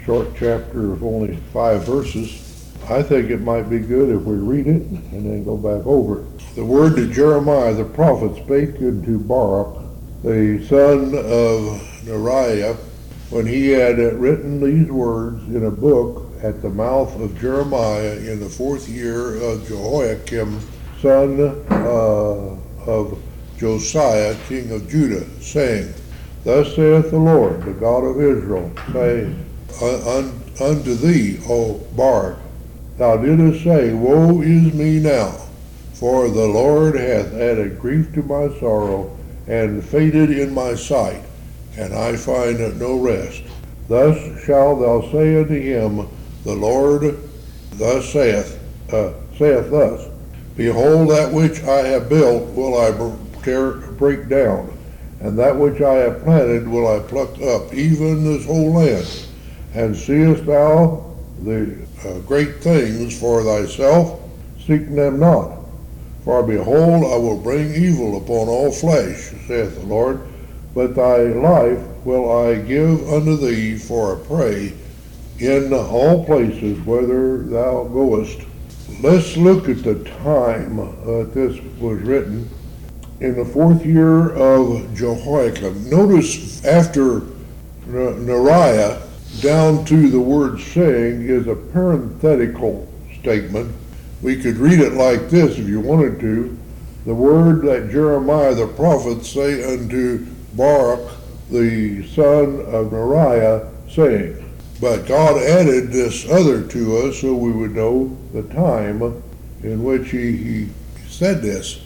short chapter of only 5 verses. I think it might be good if we read it and then go back over it. The word that Jeremiah the prophet spake unto Baruch, the son of Neriah, when he had written these words in a book at the mouth of Jeremiah in the 4th year of Jehoiakim, son of Josiah, king of Judah, saying, Thus saith the Lord, the God of Israel, saying unto thee, O Baruch, thou didst say, Woe is me now, for the Lord hath added grief to my sorrow, and faded in my sight, and I find no rest. Thus shalt thou say unto him, The Lord thus saith thus, Behold, that which I have built will I break down, and that which I have planted will I pluck up, even this whole land. And seest thou the great things for thyself? Seek them not. For behold, I will bring evil upon all flesh, saith the Lord, but thy life will I give unto thee for a prey in all places whither thou goest. Let's look at the time that this was written. In the 4th year of Jehoiakim. Notice after Neriah, down to the word saying is a parenthetical statement. We could read it like this if you wanted to. The word that Jeremiah the prophet say unto Baruch, the son of Neriah, saying. But God added this other to us so we would know the time in which he said this.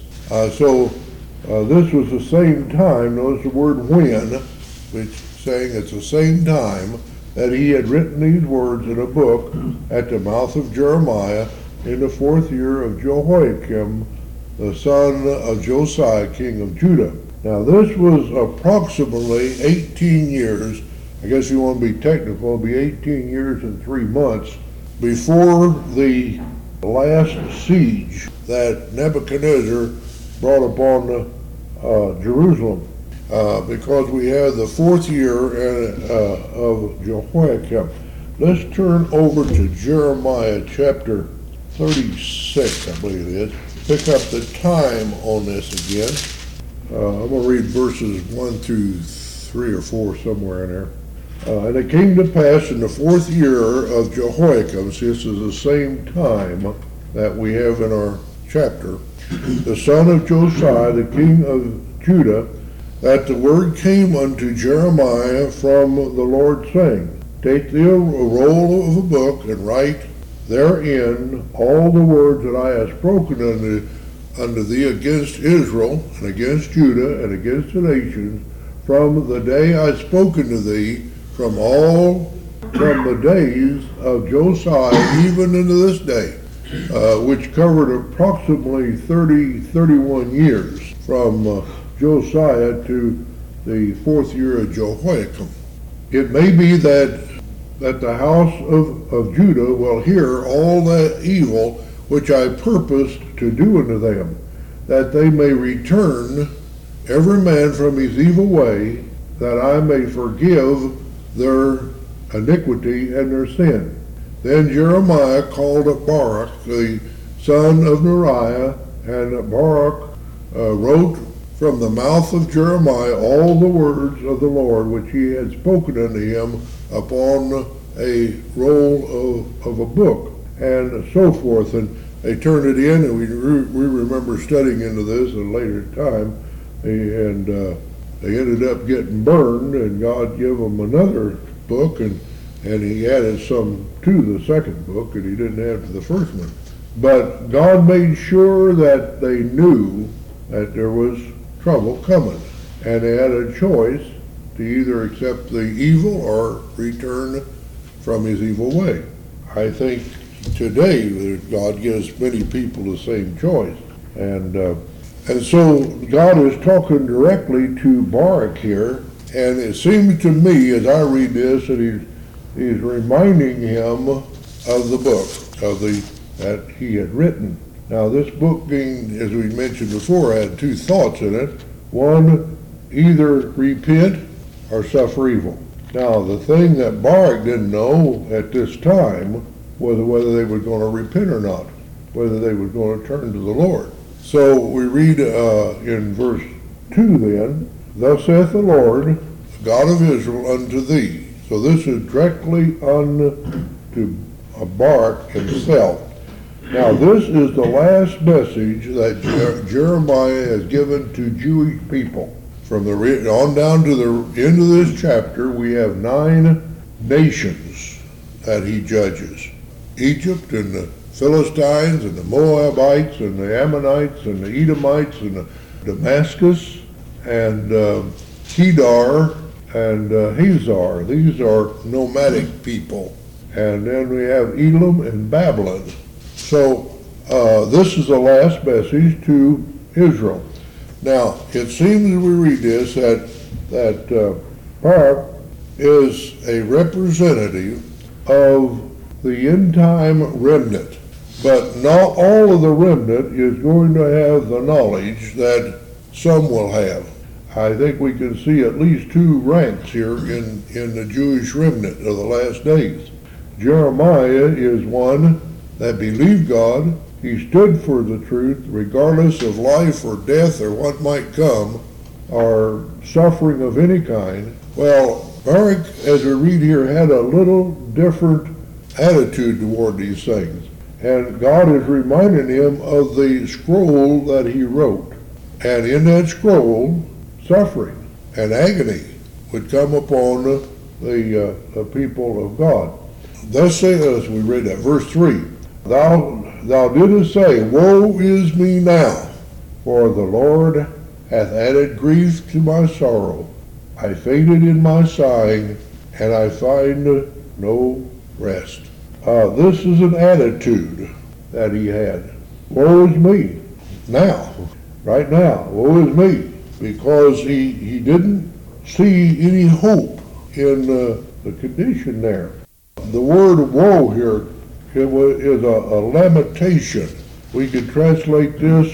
This was the same time, notice the word when, which saying it's the same time that he had written these words in a book at the mouth of Jeremiah in the 4th year of Jehoiakim, the son of Josiah, king of Judah. Now this was approximately 18 years, I guess you want to be technical, it'll be 18 years and 3 months before the last siege that Nebuchadnezzar brought upon Jerusalem, because we have the 4th year of Jehoiakim. Let's turn over to Jeremiah chapter 36, I believe it is. Pick up the time on this again. I'm going to read verses 1 through 3 or 4 somewhere in there. And it came to pass in the 4th year of Jehoiakim, see, this is the same time that we have in our chapter, the son of Josiah, the king of Judah, that the word came unto Jeremiah from the Lord, saying, Take thee a roll of a book, and write therein all the words that I have spoken unto thee against Israel, and against Judah, and against the nations, from the day I spoke unto thee, from the days of Josiah, even unto this day, which covered approximately 31 years from Josiah to the 4th year of Jehoiakim. It may be that the house of Judah will hear all that evil which I purposed to do unto them, that they may return every man from his evil way, that I may forgive their iniquity and their sin. Then Jeremiah called up Baruch, the son of Neriah, and Baruch wrote from the mouth of Jeremiah all the words of the Lord which he had spoken unto him upon a roll of a book, and so forth. And they turned it in, and we remember studying into this at a later time, and they ended up getting burned, and God gave them another book, and he added some to the second book, and he didn't add to the first one. But God made sure that they knew that there was trouble coming, and they had a choice to either accept the evil or return from his evil way. I think today God gives many people the same choice, and so God is talking directly to Baruch here, and it seems to me as I read this that he's reminding him of the book that he had written. Now this book being, as we mentioned before, had 2 thoughts in it. One, either repent or suffer evil. Now, the thing that Barak didn't know at this time was whether they were going to repent or not, whether they were going to turn to the Lord. So we read in verse 2 then, "Thus saith the Lord, God of Israel, unto thee." So this is directly unto Barak himself. Now this is the last message that Jeremiah has given to Jewish people. From the on down to the end of this chapter, we have 9 nations that he judges. Egypt and the Philistines and the Moabites and the Ammonites and the Edomites and the Damascus and Kedar and Hazar. These are nomadic people. And then we have Elam and Babylon. So this is the last message to Israel. Now, it seems as we read this that Barak is a representative of the end-time remnant. But not all of the remnant is going to have the knowledge that some will have. I think we can see at least 2 ranks here in the Jewish remnant of the last days. Jeremiah is one that believed God. He stood for the truth regardless of life or death or what might come or suffering of any kind. Well, Barak, as we read here, had a little different attitude toward these things. And God is reminding him of the scroll that he wrote. And in that scroll, suffering and agony would come upon the people of God. Thus saith, we read that, verse 3, Thou didst say, Woe is me now, for the Lord hath added grief to my sorrow. I fainted in my sighing, and I find no rest. This is an attitude that he had. Woe is me now, right now, woe is me, because he didn't see any hope in the condition there. The word woe here is a lamentation. We could translate this,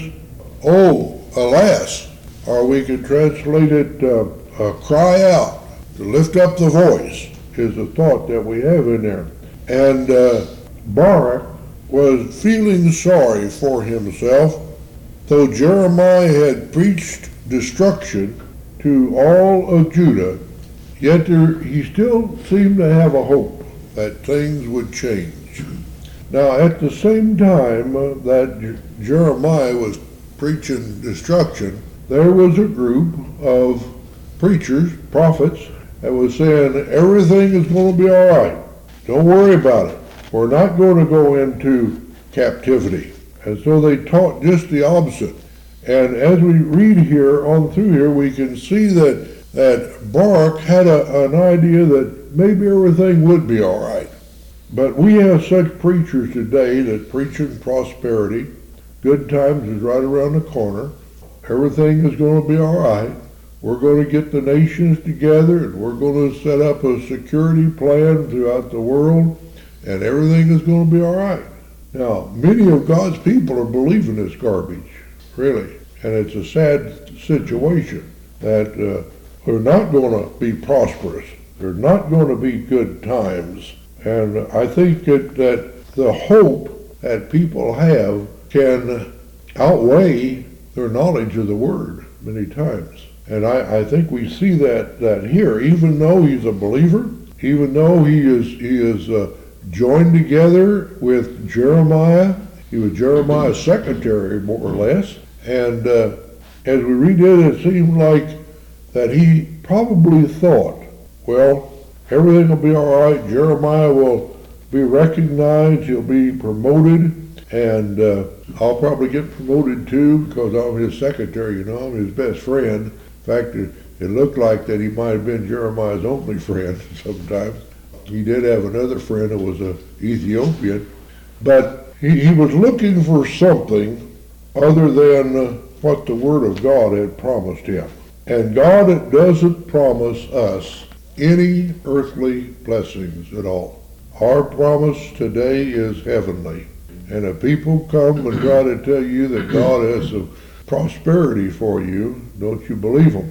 oh, alas, or we could translate it, cry out, to lift up the voice, is the thought that we have in there. And Barak was feeling sorry for himself, though Jeremiah had preached destruction to all of Judah, yet he still seemed to have a hope that things would change. Now, at the same time that Jeremiah was preaching destruction, there was a group of preachers, prophets, that was saying everything is going to be all right. Don't worry about it. We're not going to go into captivity. And so they taught just the opposite. And as we read here, on through here, we can see that Barak had an idea that maybe everything would be all right. But we have such preachers today that preaching prosperity, good times is right around the corner, everything is going to be all right, we're going to get the nations together, and we're going to set up a security plan throughout the world, and everything is going to be all right. Now, many of God's people are believing this garbage, really, and it's a sad situation that they're not going to be prosperous. They're not going to be good times. And I think that the hope that people have can outweigh their knowledge of the Word many times. And I think we see that here, even though he's a believer, even though he is joined together with Jeremiah. He was Jeremiah's secretary, more or less. And as we read it seemed like that he probably thought, well, everything will be all right. Jeremiah will be recognized. He'll be promoted. And I'll probably get promoted too because I'm his secretary, I'm his best friend. In fact, it looked like that he might have been Jeremiah's only friend sometimes. He did have another friend who was an Ethiopian. But he was looking for something other than what the Word of God had promised him. And God doesn't promise us any earthly blessings at all. Our promise today is heavenly. And if people come and try to tell you that God has some prosperity for you, don't you believe them.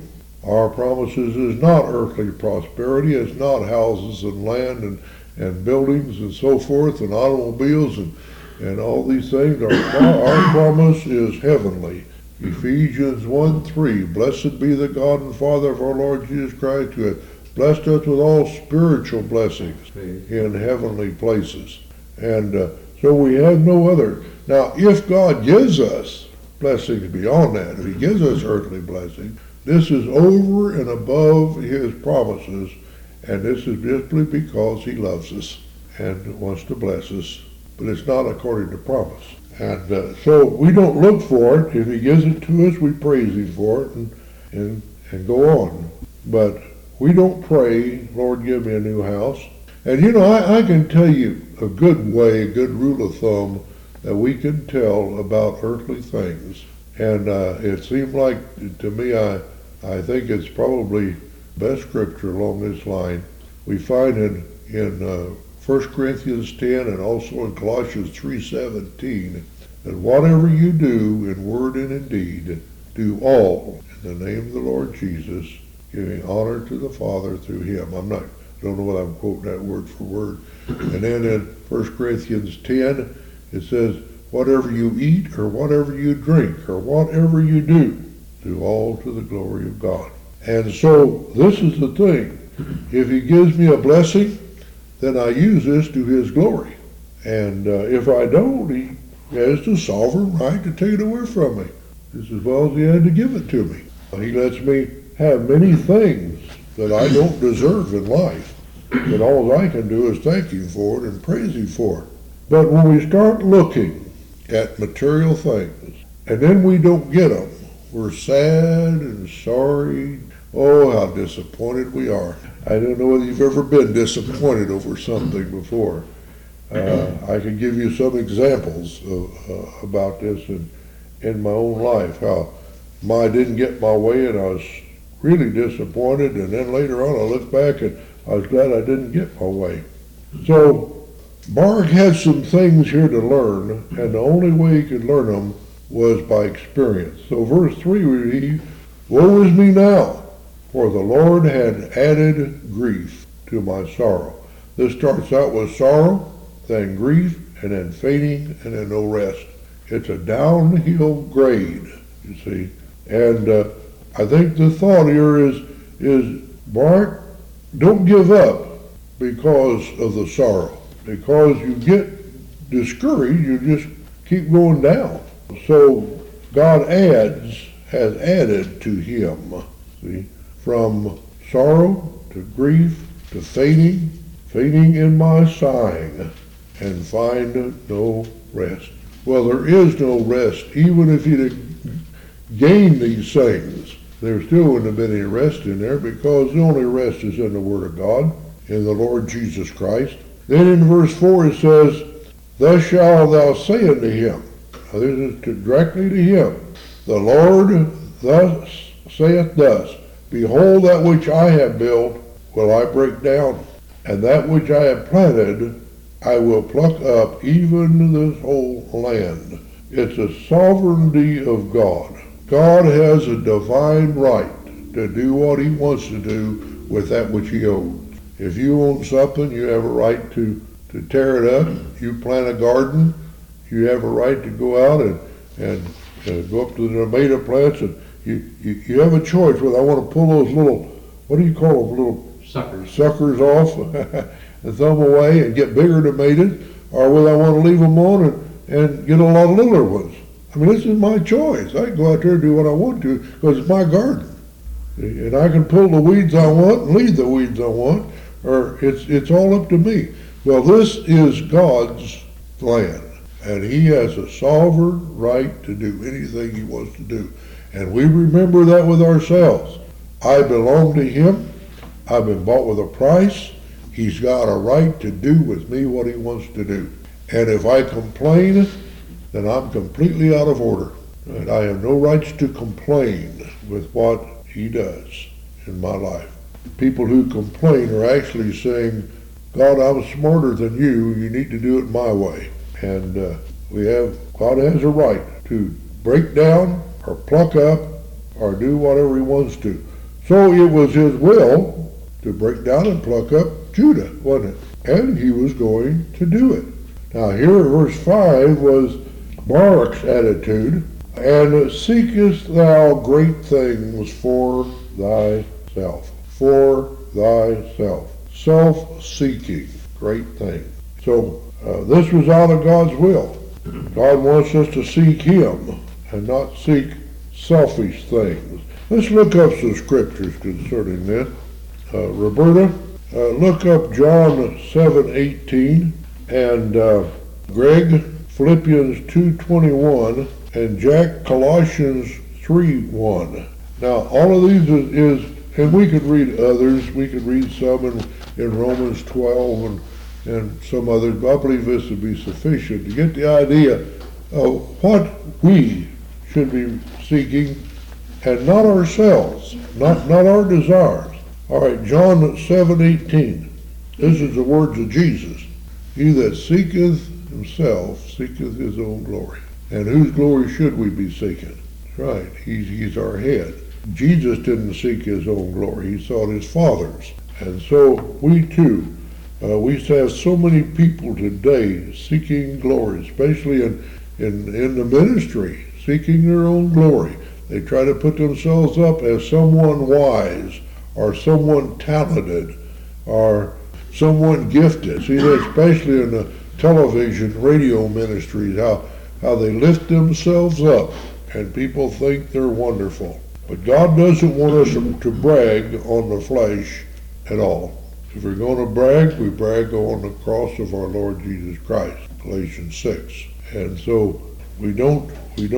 Our promises is not earthly prosperity. It's not houses and land and buildings and so forth and automobiles and all these things. Our promise is heavenly. Ephesians 1:3, blessed be the God and Father of our Lord Jesus Christ, who hath blessed us with all spiritual blessings in heavenly places. And so we have no other. Now, if God gives us blessings beyond that, if he gives us earthly blessings, this is over and above his promises, and this is simply because he loves us and wants to bless us, but it's not according to promise. And so we don't look for it. If he gives it to us, we praise him for it and go on. But we don't pray, Lord, give me a new house. And you know, I can tell you a good way, a good rule of thumb that we can tell about earthly things. And it seemed like, to me, I think it's probably best scripture along this line. We find in 1 Corinthians 10 and also in Colossians 3:17 that whatever you do in word and in deed, do all in the name of the Lord Jesus, giving honor to the Father through him. I don't know what I'm quoting that word for word. And then in 1 Corinthians 10, it says, whatever you eat or whatever you drink or whatever you do all to the glory of God. And so this is the thing. If he gives me a blessing, then I use this to his glory. And if I don't, he has the sovereign right to take it away from me, just as well as he had to give it to me. He lets me have many things that I don't deserve in life, but all I can do is thank him for it and praise him for it. But when we start looking at material things, and then we don't get them, we're sad and sorry. Oh, how disappointed we are. I don't know whether you've ever been disappointed over something before. I can give you some examples about this in my own life, how I didn't get my way and I was really disappointed, and then later on I looked back and I was glad I didn't get my way. So Barak had some things here to learn, and the only way he could learn them was by experience. So verse 3 we read, woe is me now, for the Lord had added grief to my sorrow. This starts out with sorrow, then grief, and then fainting, and then no rest. It's a downhill grade, you see. And I think the thought here is Barak, don't give up because of the sorrow. Because you get discouraged, you just keep going down. So God has added to him, see, from sorrow to grief to fainting in my sighing, and find no rest. Well, there is no rest. Even if he'd gained these things, there still wouldn't have been any rest in there, because the only rest is in the Word of God, in the Lord Jesus Christ. Then in verse 4 it says, thus shalt thou say unto him. Now this is directly to him. The Lord thus saith thus, behold, that which I have built will I break down, and that which I have planted I will pluck up, even this whole land. It's a sovereignty of God. God has a divine right to do what he wants to do with that which he owns. If you own something, you have a right to tear it up. You plant a garden, you have a right to go out and go up to the tomato plants, and you have a choice whether I want to pull those little, what do you call them, little suckers off and throw them away and get bigger tomatoes, or whether I want to leave them on and get a lot of littler ones. I mean, this is my choice. I can go out there and do what I want to because it's my garden. And I can pull the weeds I want and leave the weeds I want, or it's all up to me. Well, this is God's land, and he has a sovereign right to do anything he wants to do. And we remember that with ourselves. I belong to him. I've been bought with a price. He's got a right to do with me what he wants to do. And if I complain, then I'm completely out of order. And I have no rights to complain with what he does in my life. People who complain are actually saying, God, I'm smarter than you. You need to do it my way. And God has a right to break down or pluck up or do whatever he wants to. So it was his will to break down and pluck up Judah, wasn't it? And he was going to do it. Now here, verse 5 was Barak's attitude. And seekest thou great things for thyself. For thyself. Self-seeking. Great things. So this was out of God's will. God wants us to seek him and not seek selfish things. Let's look up some scriptures concerning this. Roberta, look up John 7:18 and Greg, Philippians 2:21 and Jack, Colossians 3:1. Now all of these is and we could read others. We could read some in Romans 12 and some others, but I believe this would be sufficient to get the idea of what we should be seeking and not ourselves, not our desires. All right, John 7:18. This is the words of Jesus. He that seeketh himself seeketh his own glory. And whose glory should we be seeking? That's right, he's our head. Jesus didn't seek his own glory. He sought his Father's. And so we too, we have so many people today seeking glory, especially in the ministry, seeking their own glory. They try to put themselves up as someone wise or someone talented or someone gifted. See that especially in the television, radio ministries, how they lift themselves up and people think they're wonderful. But God doesn't want us to brag on the flesh at all. If we're going to brag, we brag on the cross of our Lord Jesus Christ, Galatians 6. And so we don't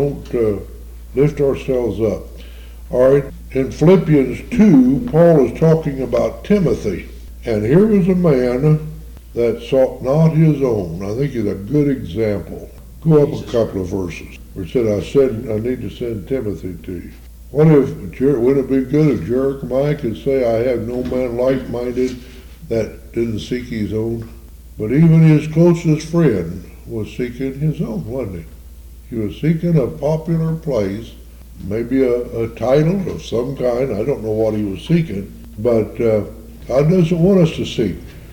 lift ourselves up. All right, in Philippians 2, Paul is talking about Timothy. And here was a man that sought not his own. I think he's a good example. Go up a couple of verses. Where it said, I need to send Timothy to you. Wouldn't it be good if Jeremiah could say, I have no man like-minded that didn't seek his own? But even his closest friend was seeking his own, wasn't he? He was seeking a popular place, maybe a title of some kind. I don't know what he was seeking, but God doesn't want us to seek.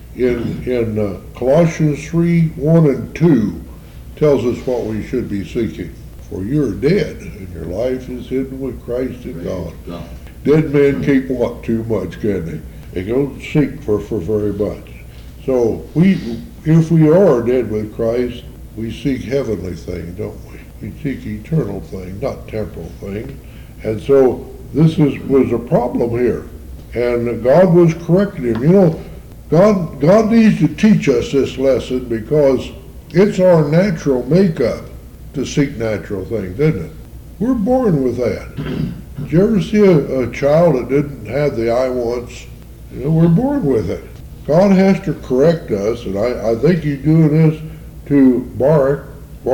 In Colossians 3:1 and 2 tells us what we should be seeking. For you are dead, and your life is hidden with Christ in God. Dead men can't want too much, can they? They don't seek for very much. So if we are dead with Christ, we seek heavenly things, don't we? We seek eternal things, not temporal things. And so this was a problem here. And God was correcting him. You know, God needs to teach us this lesson because it's our natural makeup to seek natural things, isn't it? We're born with that. Did you ever see a child that didn't have the I wants? You know, we're born with it. God has to correct us, and I think he's doing this to Barak,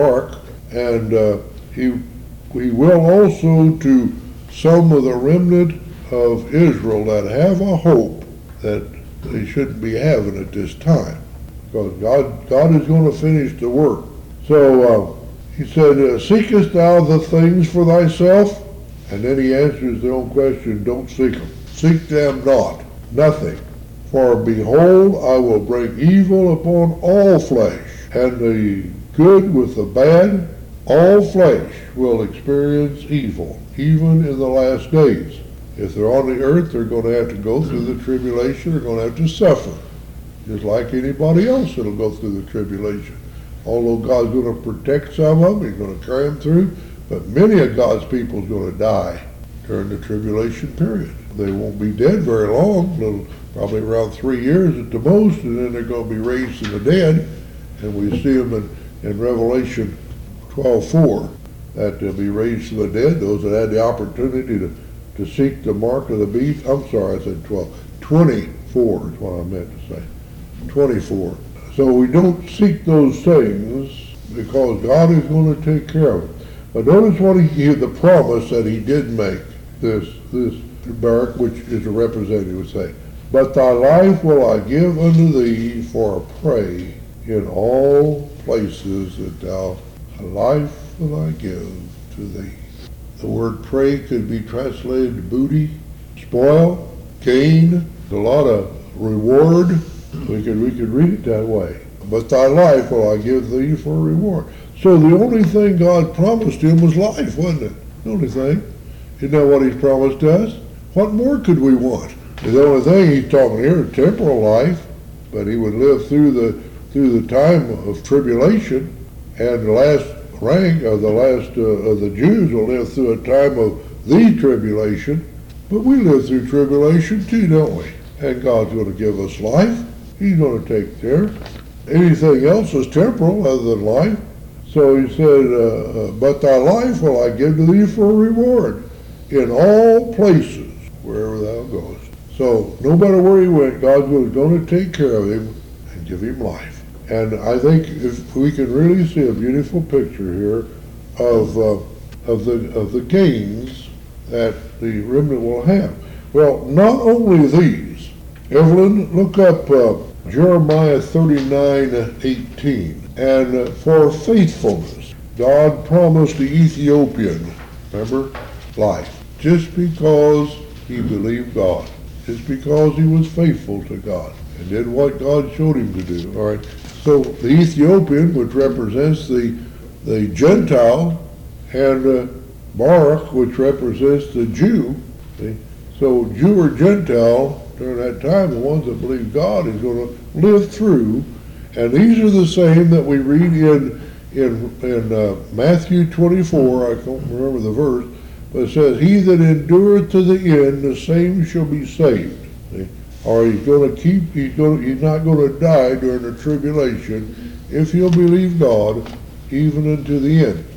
and he will also to some of the remnant of Israel that have a hope that they shouldn't be having at this time, because God is going to finish the work. So he said, seekest thou the things for thyself? And then he answers their own question, don't seek them. Seek them not, nothing. For behold, I will bring evil upon all flesh, and the good with the bad. All flesh will experience evil, even in the last days. If they're on the earth, they're going to have to go through the tribulation. They're going to have to suffer, just like anybody else that'll go through the tribulation. Although God's going to protect some of them, he's going to carry them through, but many of God's people is going to die during the tribulation period. They won't be dead very long, probably around 3 years at the most, and then they're going to be raised from the dead. And we see them in Revelation 12:4, that they'll be raised from the dead, those that had the opportunity to seek the mark of the beast. I'm sorry, I said 12. 24 is what I meant to say. 24. So we don't seek those things because God is going to take care of it. But notice what the promise that he did make, this Barak, which is a representative, would say, but thy life will I give unto thee for a prey in all places that thou life will I give to thee. The word prey could be translated booty, spoil, gain, a lot of reward. We could read it that way. But thy life will I give thee for a reward. So the only thing God promised him was life, wasn't it? The only thing. Isn't that what he's promised us? What more could we want? The only thing he's talking here is temporal life, but he would live through the time of tribulation, and the last rank of the Jews will live through a time of the tribulation. But we live through tribulation too, don't we? And God's going to give us life. He's going to take care. Anything else is temporal other than life. So he said, but thy life will I give to thee for a reward in all places wherever thou goest. So no matter where he went, God was going to take care of him and give him life. And I think if we can really see a beautiful picture here of the gains that the remnant will have. Well, not only these. Evelyn, look up Jeremiah 39:18. And for faithfulness, God promised the Ethiopian, remember, life. Just because he believed God. Just because he was faithful to God and did what God showed him to do. All right. So the Ethiopian, which represents the Gentile, and Baruch, which represents the Jew. See? So Jew or Gentile, during that time, the ones that believe God is going to live through. And these are the same that we read in Matthew 24. I don't remember the verse, but it says, he that endureth to the end, the same shall be saved. See? Or he's not going to die during the tribulation if he'll believe God even unto the end.